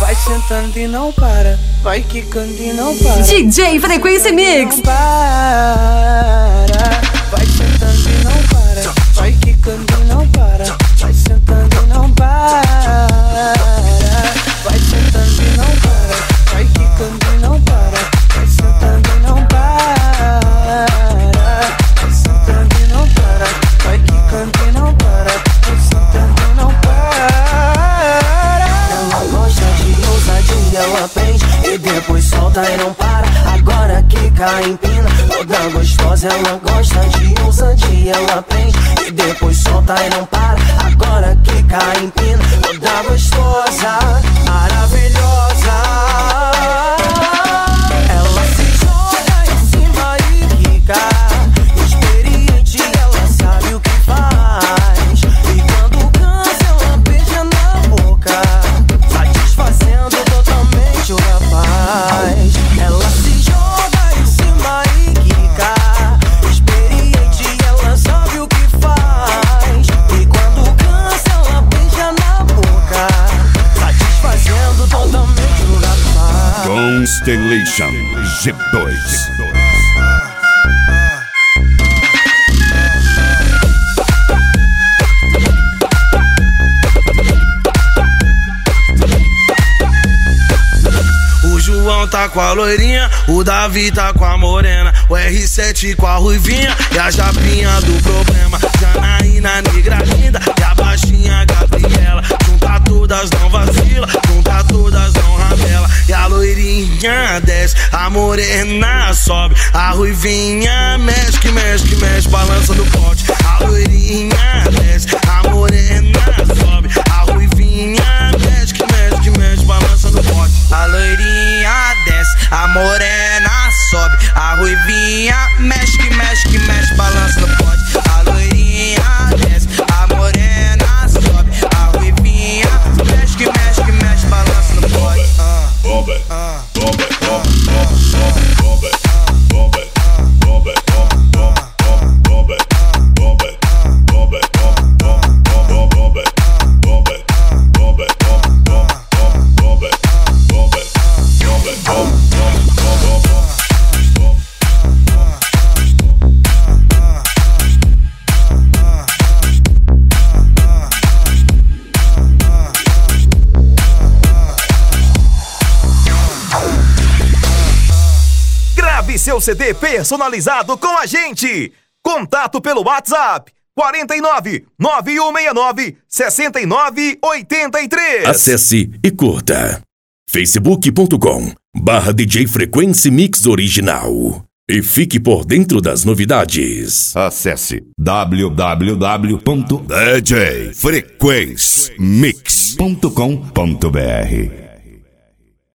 vai sentando e não para, vai quicando e não para. DJ Frequência Mix. Não para, vai sentando e não para, vai quicando e não para, vai sentando e não para, vai sentando e não para, vai quicando e não para, vai sentando e não para, vai sentando e não para, vai quicando e não para, vai sentando e não para. Ela gosta de ousadia, ela prende e depois solta e não para. Agora quica, empina, toda gostosa. Ela gosta de ousadia, ela prende e depois solta e não para. Agora quica, empina, toda gostosa, maravilhosa. Ela se joga em cima e quica, experiente, ela sabe o que faz. E quando cansa, ela beija na boca, satisfazendo totalmente o rapaz. Ela se joga em cima e quica, experiente, ela sabe o que faz. E quando cansa, ela beija na boca, satisfazendo totalmente o rapaz. Constellation G2. O João tá com a loirinha, o Davi tá com a morena, o R7 com a ruivinha e a japinha do problema. Janaína, negra linda e a baixinha Gabriela. Junta todas, não vacila, junta todas, não rabela. E a loirinha desce, a morena sobe, a ruivinha mexe, que mexe, que mexe, balança do pote. A loirinha desce, a morena sobe, a ruivinha mexe, que mexe, que mexe, balança do pote. A loirinha desce, a morena sobe, a ruivinha mexe, que mexe, que mexe, balança no pote. A loirinha desce, a morena sobe, a ruivinha mexe, que mexe, que mexe, balança no pote. Bomba, bomba, bomba, bomba, bomba, bomba, bomba, bomba, Grave seu CD personalizado com a gente. Contato pelo WhatsApp 49 9169 6983. Acesse e curta facebook.com/DJ Frequência Mix Original e fique por dentro das novidades. Acesse www.djfrequencemix.com.br.